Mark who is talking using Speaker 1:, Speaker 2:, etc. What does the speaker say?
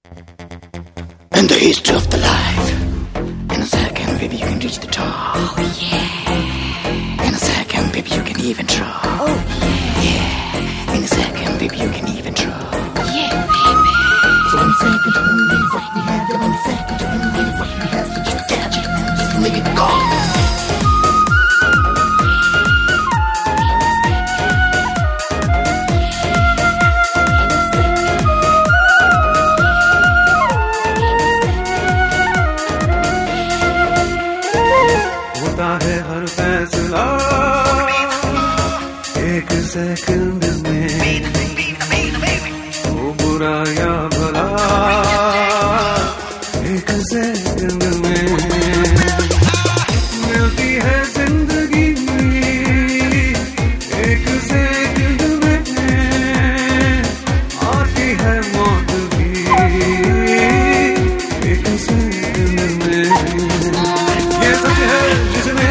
Speaker 1: In the history of the life, in a second, baby, you can reach the top.
Speaker 2: Oh yeah.
Speaker 1: In a second, baby, you can even drop.
Speaker 2: Oh yeah.
Speaker 1: Yeah. In a second, baby, you can even drop.
Speaker 2: Yeah, baby.
Speaker 1: So in a second, what we have, in a second, what we have, so just catch it, just let it go.
Speaker 3: होता है हर फैसला एक second में, वो बुरा या भला एक सेकंड में मिलती है जिंदगी एक सेकंड में, आती है मौत भी एक सेकंड में। ये सच है जिसने